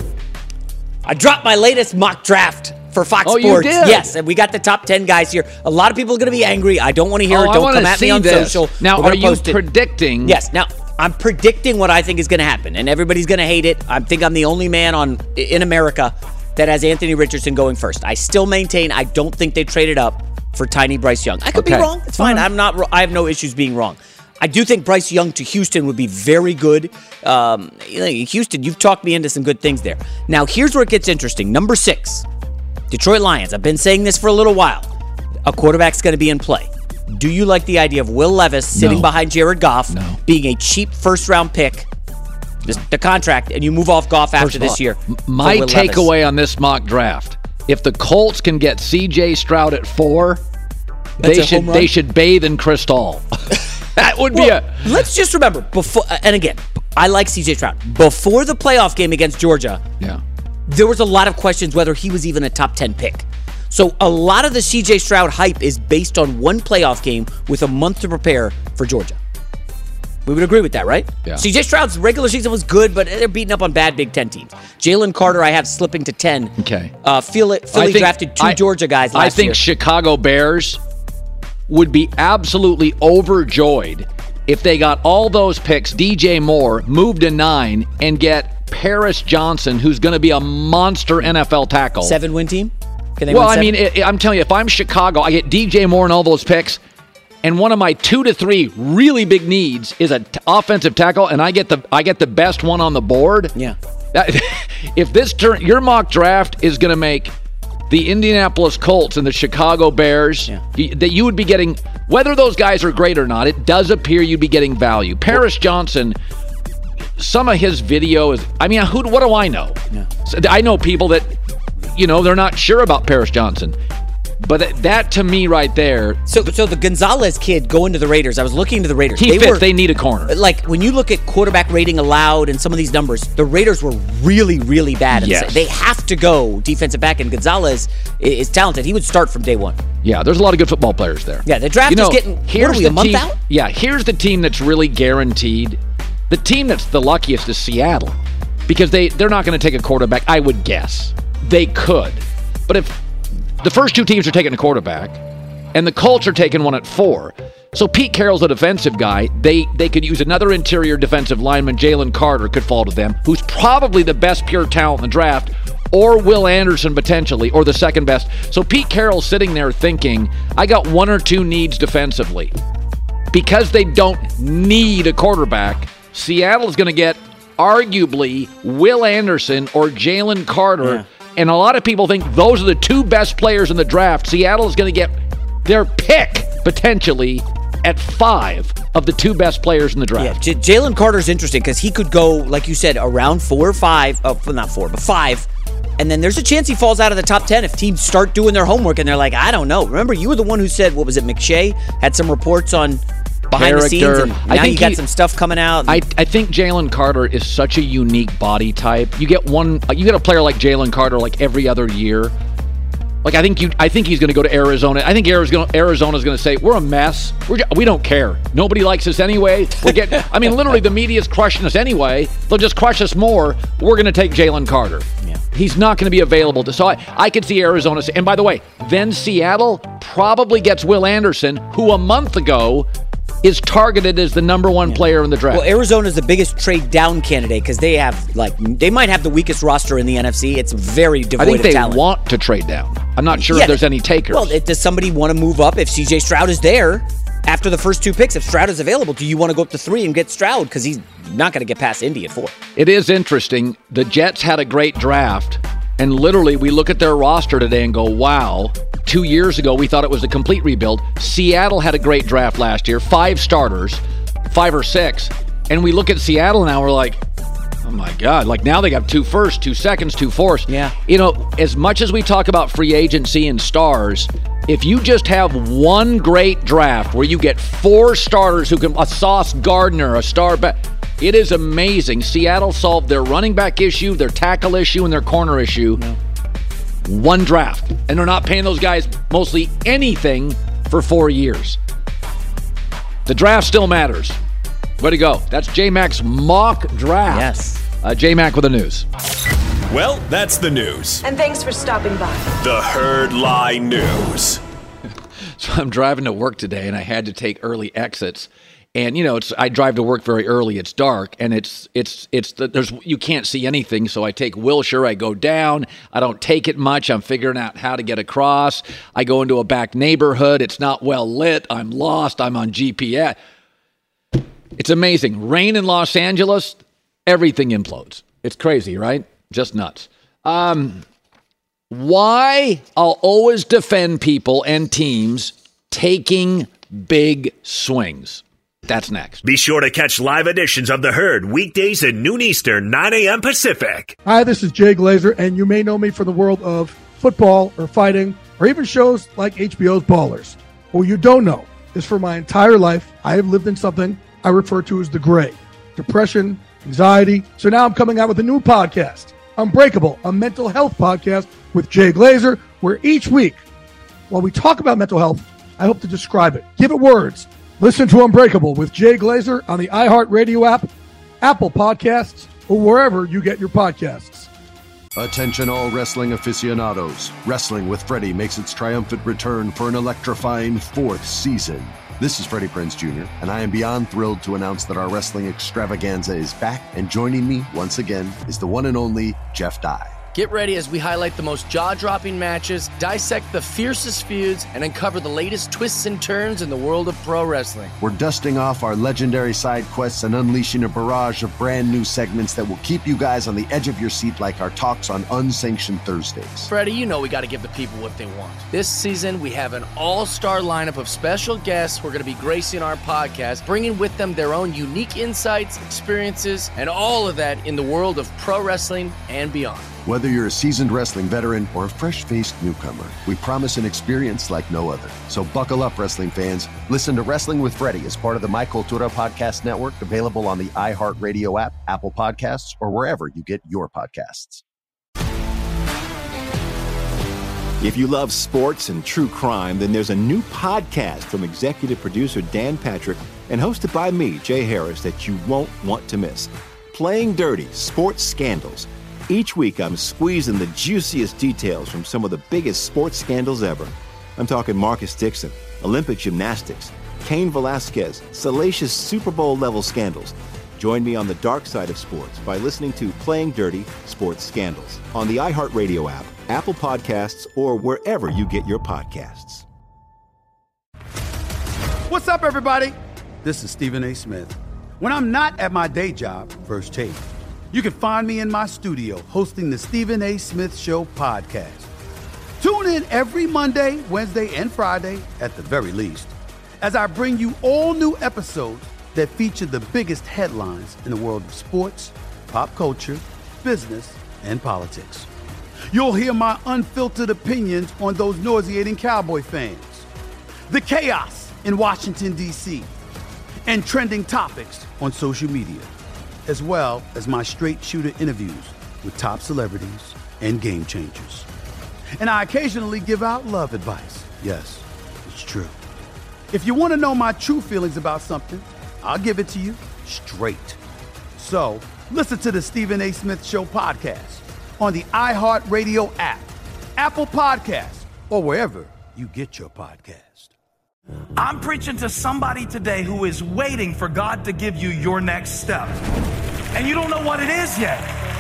I dropped my latest mock draft for Fox oh, Sports. You did? Yes, and we got the top ten guys here. A lot of people are going to be angry. I don't want to hear oh, it. Don't come at me on this. social. Now, are you predicting? It. Yes. Now, I'm predicting what I think is going to happen, and everybody's going to hate it. I think I'm the only man on in America that has Anthony Richardson going first. I still maintain I don't think they traded up for tiny Bryce Young. I could okay. be wrong. It's fine. I'm not. I have no issues being wrong. I do think Bryce Young to Houston would be very good. Um, Houston, you've talked me into some good things there. Now, here's where it gets interesting. Number six, Detroit Lions. I've been saying this for a little while. A quarterback's going to be in play. Do you like the idea of Will Levis sitting no. behind Jared Goff, no. being a cheap first-round pick, this, the contract, and you move off Goff after this year? My takeaway on this mock draft, if the Colts can get C J Stroud at four, That's they should they should bathe in Cristal. That would well, be a... Let's just remember, before, and again, I like C J Stroud. Before the playoff game against Georgia, yeah. there was a lot of questions whether he was even a top ten pick. So a lot of the C J Stroud hype is based on one playoff game with a month to prepare for Georgia. We would agree with that, right? Yeah. C J Stroud's regular season was good, but they're beating up on bad Big Ten teams. Jalen Carter, I have slipping to ten. Okay. Uh, Philly, Philly think, drafted two I, Georgia guys last I think year. Chicago Bears would be absolutely overjoyed if they got all those picks, D J Moore, moved to nine, and get Paris Johnson, who's going to be a monster N F L tackle. Seven-win team? Can they well, win I mean, it, I'm telling you, if I'm Chicago, I get D J Moore and all those picks, and one of my two to three really big needs is an t- offensive tackle, and I get the I get the best one on the board. Yeah. That, if this turn, your mock draft is going to make the Indianapolis Colts and the Chicago Bears, yeah. y- that you would be getting, whether those guys are great or not, it does appear you'd be getting value. Paris Johnson, some of his video is, I mean, who? What do I know? Yeah. So I know people that, you know, they're not sure about Paris Johnson. But that, that to me right there. So so the Gonzalez kid going to the Raiders, I was looking into the Raiders. He they fits. Were, they need a corner. Like, when you look at quarterback rating allowed and some of these numbers, the Raiders were really, really bad. Yes. They have to go defensive back, and Gonzalez is talented. He would start from day one. Yeah, there's a lot of good football players there. Yeah, the draft you know, is getting, here's what are we, the a month team, out? Yeah, here's the team that's really guaranteed. The team that's the luckiest is Seattle, because they, they're not going to take a quarterback, I would guess. They could. But if the first two teams are taking a quarterback, and the Colts are taking one at four. So Pete Carroll's a defensive guy. They they could use another interior defensive lineman. Jalen Carter could fall to them, who's probably the best pure talent in the draft, or Will Anderson potentially, or the second best. So Pete Carroll's sitting there thinking, I got one or two needs defensively. Because they don't need a quarterback, Seattle's going to get arguably Will Anderson or Jalen Carter. Yeah. And a lot of people think those are the two best players in the draft. Seattle is going to get their pick, potentially, at five of the two best players in the draft. Yeah, J- Jalen Carter's interesting because he could go, like you said, around four or five. Oh, well, not four, but five. And then there's a chance he falls out of the top ten if teams start doing their homework and they're like, I don't know. Remember, you were the one who said, what was it, McShay had some reports on behind Character. the scenes, and now I think you got he, some stuff coming out. I, I think Jalen Carter is such a unique body type. You get one, you get a player like Jalen Carter like every other year. Like I think you, I think he's going to go to Arizona. I think Arizona, Arizona's going to say we're a mess. We're just, we don't care. Nobody likes us anyway. We're getting. I mean, literally, the media's crushing us anyway. They'll just crush us more. We're going to take Jalen Carter. Yeah. He's not going to be available to. So I, I could see Arizona. And by the way, then Seattle probably gets Will Anderson, who a month ago is targeted as the number one yeah. player in the draft. Well, Arizona's the biggest trade down candidate because they have, like, they might have the weakest roster in the N F C. It's very devoid I think of they talent. want to trade down. I'm not sure yeah, if there's any takers. Well, it, does somebody want to move up if C J Stroud is there after the first two picks? If Stroud is available, do you want to go up to three and get Stroud? Because he's not going to get past Indy at four. It is interesting. The Jets had a great draft, and literally we look at their roster today and go, wow. Two years ago, we thought it was a complete rebuild. Seattle had a great draft last year, five starters, five or six. And we look at Seattle now, we're like, oh my God, like now they got two firsts, two seconds, two fourths. Yeah. You know, as much as we talk about free agency and stars, if you just have one great draft where you get four starters who can, a Sauce Gardner, a star back, it is amazing. Seattle solved their running back issue, their tackle issue, and their corner issue. Yeah. One draft, and they're not paying those guys mostly anything for four years. The draft still matters. Way to go. That's J-Mac's mock draft. Yes. Uh, J-Mac with the news. Well, that's the news. And thanks for stopping by. The Herd Lie News. So I'm driving to work today, and I had to take early exits. And you know, it's I drive to work very early. It's dark, and it's it's it's the, there's you can't see anything. So I take Wilshire. I go down. I don't take it much. I'm figuring out how to get across. I go into a back neighborhood. It's not well lit. I'm lost. I'm on G P S. It's amazing. Rain in Los Angeles, everything implodes. It's crazy, right? Just nuts. Um, why I'll always defend people and teams taking big swings. That's next. Be sure to catch live editions of The Herd weekdays at noon Eastern, nine a.m. Pacific. Hi, this is Jay Glazer, and you may know me from the world of football or fighting or even shows like H B O's Ballers. What you don't know is for my entire life, I have lived in something I refer to as the gray. Depression, anxiety. So now I'm coming out with a new podcast, Unbreakable, a mental health podcast with Jay Glazer, where each week, while we talk about mental health, I hope to describe it, give it words. Listen to Unbreakable with Jay Glazer on the iHeartRadio app, Apple Podcasts, or wherever you get your podcasts. Attention all wrestling aficionados. Wrestling with Freddie makes its triumphant return for an electrifying fourth season. This is Freddie Prinze Junior, and I am beyond thrilled to announce that our wrestling extravaganza is back, and joining me once again is the one and only Jeff Dye. Get ready as we highlight the most jaw-dropping matches, dissect the fiercest feuds, and uncover the latest twists and turns in the world of pro wrestling. We're dusting off our legendary side quests and unleashing a barrage of brand new segments that will keep you guys on the edge of your seat like our talks on Unsanctioned Thursdays. Freddie, you know we got to give the people what they want. This season, we have an all-star lineup of special guests who are going to be gracing our podcast, bringing with them their own unique insights, experiences, and all of that in the world of pro wrestling and beyond. Whether you're a seasoned wrestling veteran or a fresh-faced newcomer, we promise an experience like no other. So buckle up, wrestling fans. Listen to Wrestling with Freddie as part of the My Cultura Podcast Network, available on the iHeartRadio app, Apple Podcasts, or wherever you get your podcasts. If you love sports and true crime, then there's a new podcast from executive producer Dan Patrick and hosted by me, Jay Harris, that you won't want to miss. Playing Dirty: Sports Scandals. Each week, I'm squeezing the juiciest details from some of the biggest sports scandals ever. I'm talking Marcus Dixon, Olympic gymnastics, Cain Velasquez, salacious Super Bowl-level scandals. Join me on the dark side of sports by listening to Playing Dirty: Sports Scandals on the iHeartRadio app, Apple Podcasts, or wherever you get your podcasts. What's up, everybody? This is Stephen A. Smith. When I'm not at my day job, First Take, you can find me in my studio hosting the Stephen A. Smith Show podcast. Tune in every Monday, Wednesday, and Friday, at the very least, as I bring you all new episodes that feature the biggest headlines in the world of sports, pop culture, business, and politics. You'll hear my unfiltered opinions on those nauseating Cowboy fans, the chaos in Washington, D C, and trending topics on social media, as well as my straight shooter interviews with top celebrities and game changers. And I occasionally give out love advice. Yes, it's true. If you want to know my true feelings about something, I'll give it to you straight. So listen to the Stephen A. Smith Show podcast on the iHeartRadio app, Apple Podcasts, or wherever you get your podcast. I'm preaching to somebody today who is waiting for God to give you your next step. And you don't know what it is yet.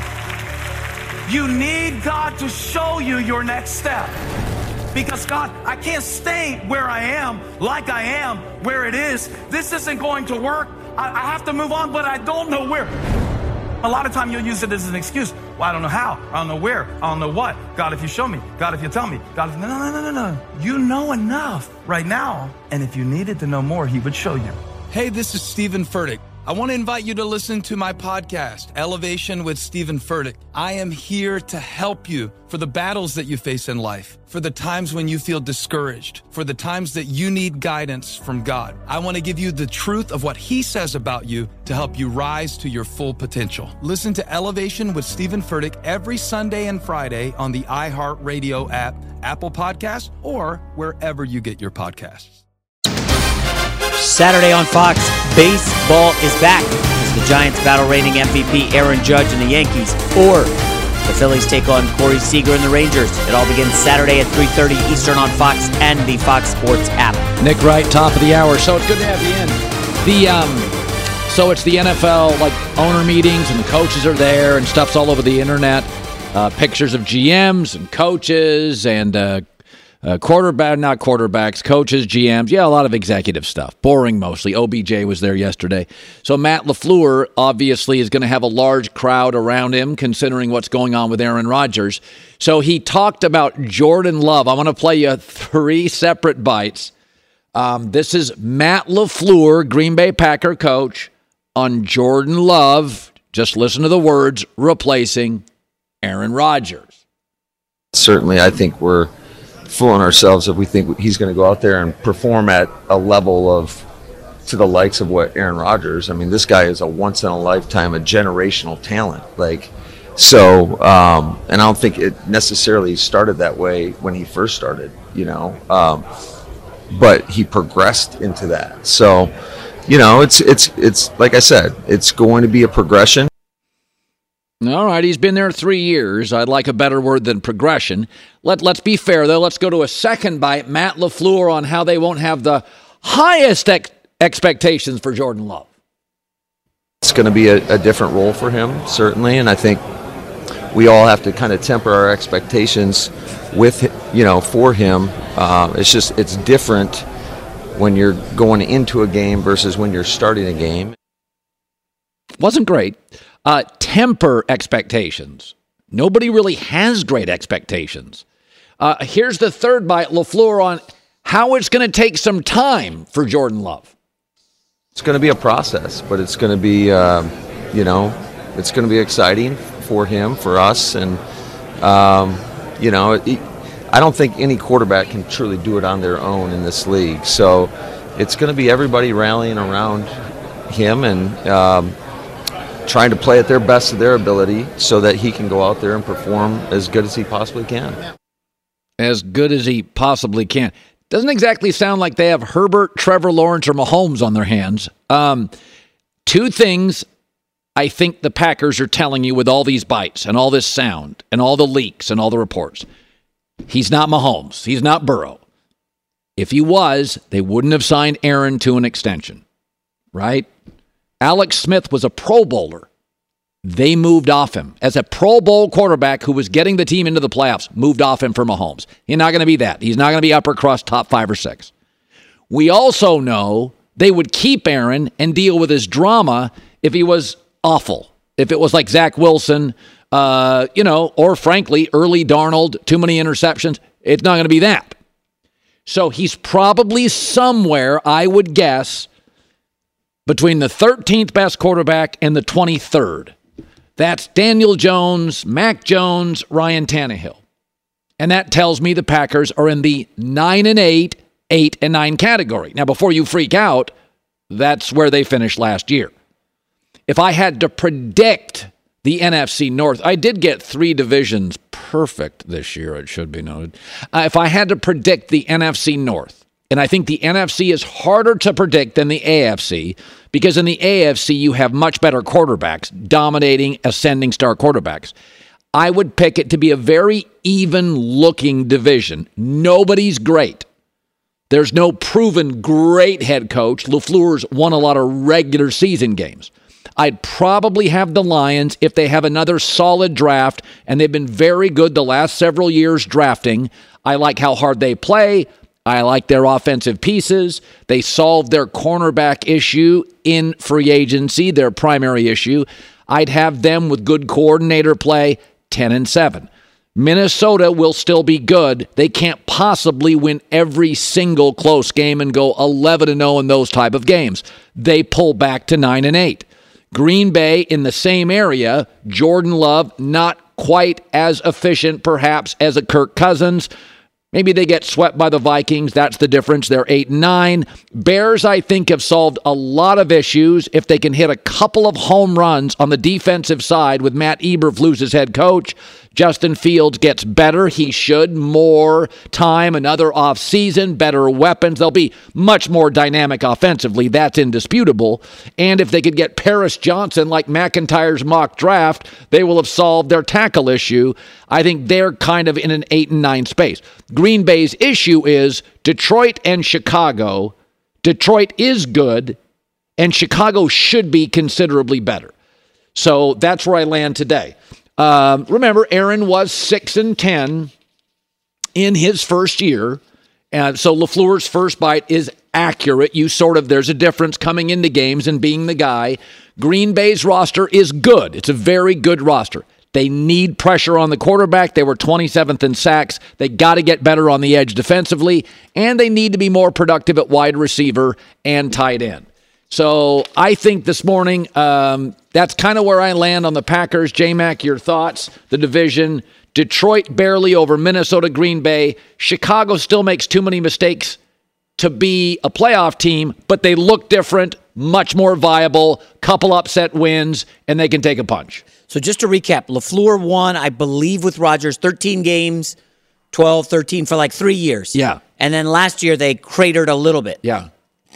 You need God to show you your next step. Because God, I can't stay where I am, like I am, where it is. This isn't going to work. I, I have to move on, but I don't know where. A lot of time you'll use it as an excuse. Well, I don't know how. I don't know where. I don't know what. God, if you show me. God, if you tell me. God, if... No, no, no, no, no. You know enough right now. And if you needed to know more, he would show you. Hey, this is Stephen Furtick. I want to invite you to listen to my podcast, Elevation with Stephen Furtick. I am here to help you for the battles that you face in life, for the times when you feel discouraged, for the times that you need guidance from God. I want to give you the truth of what he says about you to help you rise to your full potential. Listen to Elevation with Stephen Furtick every Sunday and Friday on the iHeartRadio app, Apple Podcasts, or wherever you get your podcasts. Saturday on Fox, baseball is back as the Giants battle reigning M V P Aaron Judge and the Yankees, or the Phillies take on Corey Seager and the Rangers. It all begins Saturday at three thirty Eastern on Fox and the Fox Sports app. Nick Wright, top of the hour. So it's good to have you in. The um, so it's the N F L like owner meetings and the coaches are there and stuff's all over the internet. Uh, pictures of G Ms and coaches and uh, Uh, quarterback, not quarterbacks, coaches, G Ms. Yeah, a lot of executive stuff. Boring mostly. O B J was there yesterday. So Matt LaFleur obviously is going to have a large crowd around him considering what's going on with Aaron Rodgers. So he talked about Jordan Love. I want to play you three separate bites. Um, this is Matt LaFleur, Green Bay Packer coach, on Jordan Love. Just listen to the words, replacing Aaron Rodgers. Certainly, I think we're fooling ourselves if we think he's going to go out there and perform at a level of to the likes of what Aaron Rodgers. I mean, this guy is a once in a lifetime, a generational talent. Like, So, um, and I don't think it necessarily started that way when he first started, you know, um, but he progressed into that. So, you know, it's it's it's like I said, it's going to be a progression. All right, he's been there three years. I'd like a better word than progression. Let, let's be fair, though. Let's go to a second bite. Matt LaFleur on how they won't have the highest ex- expectations for Jordan Love. It's going to be a, a different role for him, certainly, and I think we all have to kind of temper our expectations with, you know, for him. Uh, it's just, it's different when you're going into a game versus when you're starting a game. Wasn't great. Uh, temper expectations. Nobody really has great expectations. Uh, here's the third bite, LaFleur, on how it's going to take some time for Jordan Love. It's going to be a process, but it's going to be, uh, you know, it's going to be exciting for him, for us, and, um, you know, it, I don't think any quarterback can truly do it on their own in this league. So it's going to be everybody rallying around him and um, trying to play at their best of their ability so that he can go out there and perform as good as he possibly can. As good as he possibly can. Doesn't exactly sound like they have Herbert, Trevor Lawrence, or Mahomes on their hands. Um, two things I think the Packers are telling you with all these bites and all this sound and all the leaks and all the reports. He's not Mahomes. He's not Burrow. If he was, they wouldn't have signed Aaron to an extension, right? Alex Smith was a Pro Bowler. They moved off him. As a Pro Bowl quarterback who was getting the team into the playoffs, moved off him for Mahomes. He's not going to be that. He's not going to be upper crust, top five or six. We also know they would keep Aaron and deal with his drama if he was awful. If it was like Zach Wilson, uh, you know, or frankly, early Darnold, too many interceptions, it's not going to be that. So he's probably somewhere, I would guess, between the thirteenth best quarterback and the twenty-third. That's Daniel Jones, Mac Jones, Ryan Tannehill. And that tells me the Packers are in the nine and eight, eight and nine category. Now, before you freak out, that's where they finished last year. If I had to predict the N F C North, I did get three divisions perfect this year, it should be noted. Uh, if I had to predict the N F C North, and I think the N F C is harder to predict than the A F C, because in the A F C you have much better quarterbacks, dominating, ascending star quarterbacks. I would pick it to be a very even-looking division. Nobody's great. There's no proven great head coach. LaFleur's won a lot of regular season games. I'd probably have the Lions if they have another solid draft, and they've been very good the last several years drafting. I like how hard they play. I like their offensive pieces. They solved their cornerback issue in free agency, their primary issue. I'd have them with good coordinator play, ten and seven. Minnesota will still be good. They can't possibly win every single close game and go eleven and oh in those type of games. They pull back to nine and eight. Green Bay in the same area. Jordan Love not quite as efficient perhaps as a Kirk Cousins. Maybe they get swept by the Vikings. That's the difference. They're eight and nine. Bears, I think, have solved a lot of issues if they can hit a couple of home runs on the defensive side with Matt Eberflus as head coach. Justin Fields gets better. He should. More time, another offseason, better weapons. They'll be much more dynamic offensively. That's indisputable. And if they could get Paris Johnson like McIntyre's mock draft, they will have solved their tackle issue. I think they're kind of in an eight and nine space. Green Bay's issue is Detroit and Chicago. Detroit is good, and Chicago should be considerably better. So that's where I land today. Um, remember, Aaron was six and ten in his first year, and so LaFleur's first bite is accurate. You sort of, there's a difference coming into games and being the guy. Green Bay's roster is good. It's a very good roster. They need pressure on the quarterback. They were twenty-seventh in sacks. They got to get better on the edge defensively, and they need to be more productive at wide receiver and tight end. So I think this morning, um, that's kind of where I land on the Packers. J-Mac, your thoughts? The division, Detroit barely over Minnesota, Green Bay. Chicago still makes too many mistakes to be a playoff team, but they look different. much more viable, couple upset wins, and they can take a punch. So just to recap, LaFleur won, I believe, with Rodgers, thirteen games, twelve, thirteen for like three years. Yeah. And then last year they cratered a little bit. Yeah.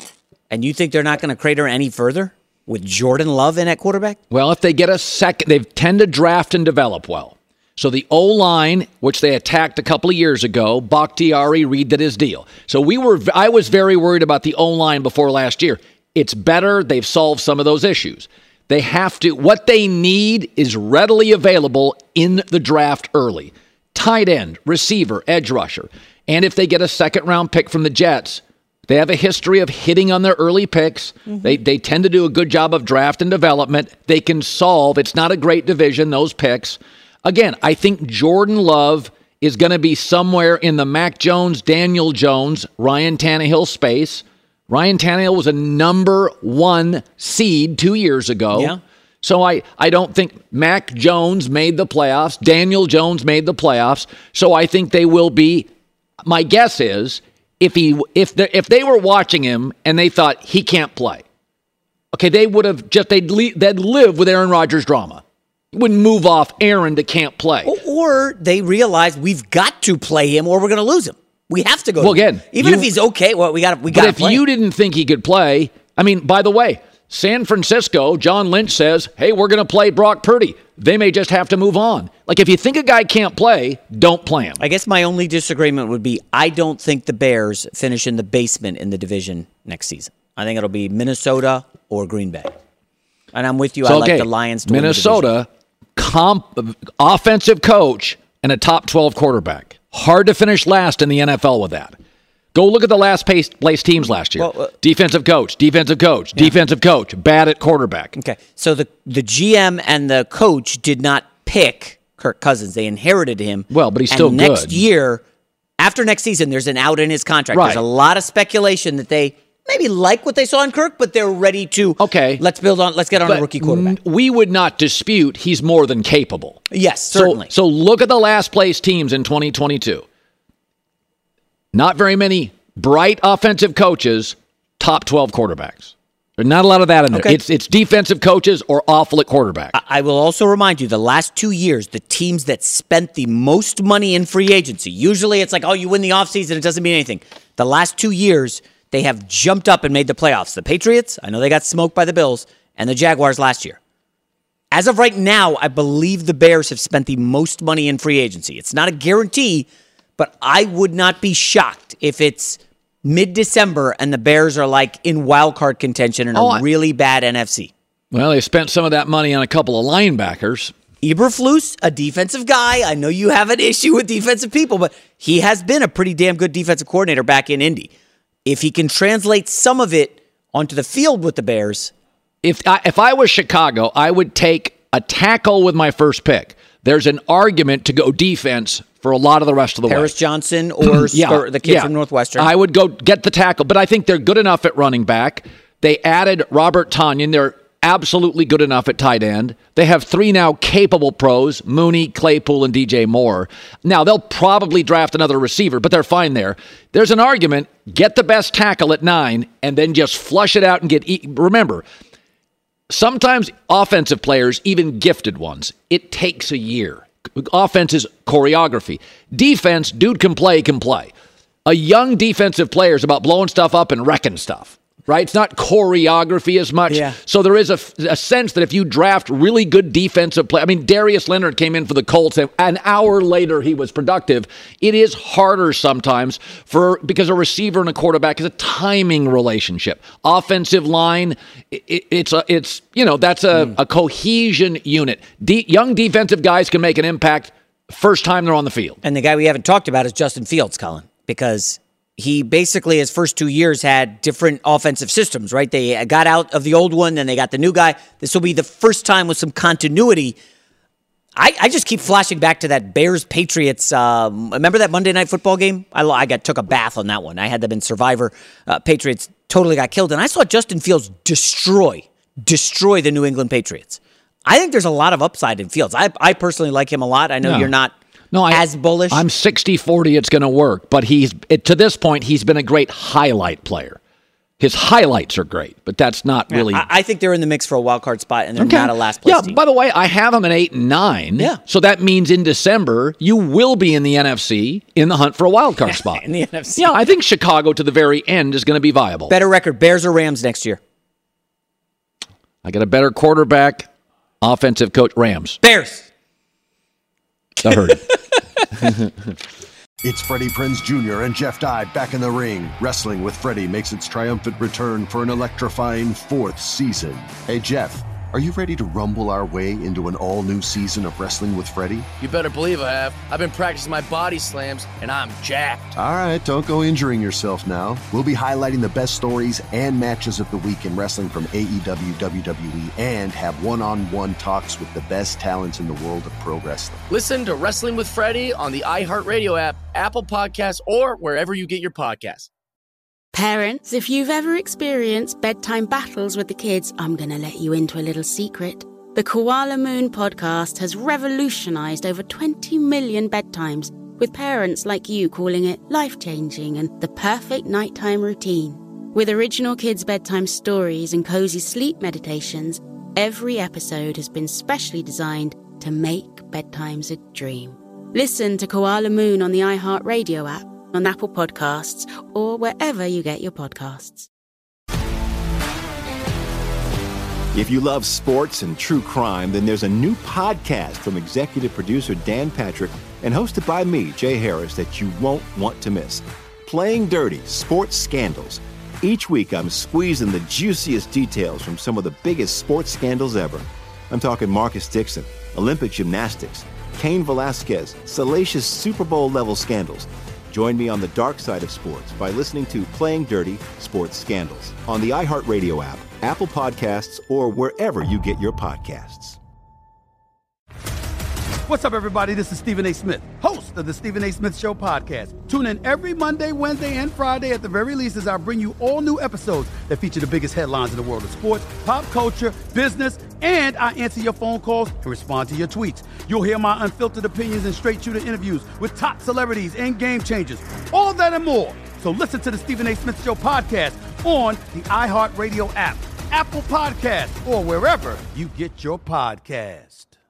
And you think they're not going to crater any further with Jordan Love in at quarterback? Well, if they get a second, they tend to draft and develop well. So the O-line, which they attacked a couple of years ago, Bakhtiari redid his deal. So we were, I was very worried about the O-line before last year. It's better. They've solved some of those issues. They have to, what they need is readily available in the draft early. Tight end, receiver, edge rusher. And if they get a second-round pick from the Jets, they have a history of hitting on their early picks. Mm-hmm. They they tend to do a good job of draft and development. They can solve. It's not a great division, those picks. Again, I think Jordan Love is going to be somewhere in the Mac Jones, Daniel Jones, Ryan Tannehill space. Ryan Tannehill was a number one seed two years ago. Yeah. So I, I don't think Mac Jones made the playoffs. Daniel Jones made the playoffs. So I think they will be, my guess is, if he if they, if they were watching him and they thought he can't play, okay, they would have just, they'd, li- they'd live with Aaron Rodgers drama. Wouldn't move off Aaron to can't play. Or they realize we've got to play him or we're going to lose him. We have to go. Well, to him. again, even you, if he's okay, well, we got we got. But if you didn't think he could play, I mean, by the way, San Francisco, John Lynch says, "Hey, we're going to play Brock Purdy." They may just have to move on. Like if you think a guy can't play, don't play him. I guess my only disagreement would be I don't think the Bears finish in the basement in the division next season. I think it'll be Minnesota or Green Bay. And I'm with you. So, I like okay, the Lions to Minnesota. win the division. Comp, offensive coach and a top twelve quarterback. Hard to finish last in the N F L with that. Go look at the last place, place teams last year. Well, uh, defensive coach, defensive coach, yeah. defensive coach, bad at quarterback. Okay, so the, the G M and the coach did not pick Kirk Cousins. They inherited him. Well, but he's still and good. Next year, after next season, there's an out in his contract. Right. There's a lot of speculation that they maybe like what they saw in Kirk, but they're ready to, okay, let's build on, let's get on but a rookie quarterback. N- we would not dispute he's more than capable. Yes, certainly. So, so look at the last place teams in twenty twenty-two. Not very many bright offensive coaches, top twelve quarterbacks. There's not a lot of that in there. Okay. It's it's defensive coaches or awful at quarterback. I, I will also remind you, the last two years, the teams that spent the most money in free agency, usually it's like, oh, you win the offseason, it doesn't mean anything. The last two years, they have jumped up and made the playoffs. The Patriots, I know they got smoked by the Bills, and the Jaguars last year. As of right now, I believe the Bears have spent the most money in free agency. It's not a guarantee, but I would not be shocked if it's mid-December and the Bears are like in wild card contention in oh, a really bad N F C. Well, they spent some of that money on a couple of linebackers. Eberflus, a defensive guy. I know you have an issue with defensive people, but he has been a pretty damn good defensive coordinator back in Indy. If he can translate some of it onto the field with the Bears. If I, if I was Chicago, I would take a tackle with my first pick. There's an argument to go defense for a lot of the rest of the Paris way. Paris Johnson or yeah, the kid yeah. from Northwestern. I would go get the tackle, but I think they're good enough at running back. They added Robert Tonyan. They're absolutely good enough at tight end. They have three now capable pros, Mooney, Claypool, and D J Moore. Now, they'll probably draft another receiver, but they're fine there. There's an argument, get the best tackle at nine, and then just flush it out and get... E- Remember, sometimes offensive players, even gifted ones, it takes a year. Offense is choreography. Defense, dude can play, can play. A young defensive player is about blowing stuff up and wrecking stuff. Right? It's not choreography as much. Yeah. So there is a, a sense that if you draft really good defensive play, I mean, Darius Leonard came in for the Colts, and an hour later he was productive. It is harder sometimes for because a receiver and a quarterback is a timing relationship. Offensive line, it, it's a, it's you know that's a, mm. a cohesion unit. De- young defensive guys can make an impact first time they're on the field. And the guy we haven't talked about is Justin Fields, Colin, because he basically, his first two years, had different offensive systems, right? They got out of the old one, then they got the new guy. This will be the first time with some continuity. I, I just keep flashing back to that Bears-Patriots. Um, remember that Monday Night Football game? I, I got took a bath on that one. I had them in Survivor. Uh, Patriots totally got killed. And I saw Justin Fields destroy, destroy the New England Patriots. I think there's a lot of upside in Fields. I, I personally like him a lot. I know no. you're not No, I, as bullish. I'm sixty forty it's going to work, but he's it, to this point, he's been a great highlight player. His highlights are great, but that's not Yeah, really. I, I think they're in the mix for a wild card spot, and they're Okay. not a last place Yeah, team. by the way, I have them at eight and nine. Yeah. So that means in December, you will be in the N F C in the hunt for a wild card spot. in the N F C. Yeah, I think Chicago to the very end is going to be viable. Better record, Bears or Rams next year? I got a better quarterback, offensive coach, Rams. Bears. I heard it. It's Freddie Prinze Junior and Jeff Dye back in the ring. Wrestling with Freddie makes its triumphant return for an electrifying fourth season. Hey, Jeff, are you ready to rumble our way into an all-new season of Wrestling with Freddie? You better believe I have. I've been practicing my body slams, and I'm jacked. All right, don't go injuring yourself now. We'll be highlighting the best stories and matches of the week in wrestling from A E W, W W E, and have one-on-one talks with the best talents in the world of pro wrestling. Listen to Wrestling with Freddie on the iHeartRadio app, Apple Podcasts, or wherever you get your podcasts. Parents, if you've ever experienced bedtime battles with the kids, I'm going to let you into a little secret. The Koala Moon podcast has revolutionized over twenty million bedtimes, with parents like you calling it life-changing and the perfect nighttime routine. With original kids' bedtime stories and cozy sleep meditations, every episode has been specially designed to make bedtimes a dream. Listen to Koala Moon on the iHeartRadio app, on Apple Podcasts, or wherever you get your podcasts. If you love sports and true crime, then there's a new podcast from executive producer Dan Patrick and hosted by me, Jay Harris, that you won't want to miss. Playing Dirty: Sports Scandals. Each week, I'm squeezing the juiciest details from some of the biggest sports scandals ever. I'm talking Marcus Dixon, Olympic gymnastics, Cain Velasquez, salacious Super Bowl-level scandals. Join me on the dark side of sports by listening to Playing Dirty: Sports Scandals on the iHeartRadio app, Apple Podcasts, or wherever you get your podcasts. What's up, everybody? This is Stephen A. Smith, host of the Stephen A. Smith Show podcast. Tune in every Monday, Wednesday, and Friday at the very least as I bring you all new episodes that feature the biggest headlines in the world of sports, pop culture, business, and I answer your phone calls and respond to your tweets. You'll hear my unfiltered opinions and straight-shooter interviews with top celebrities and game changers. All that and more. So listen to the Stephen A. Smith Show podcast on the iHeartRadio app, Apple Podcasts, or wherever you get your podcast.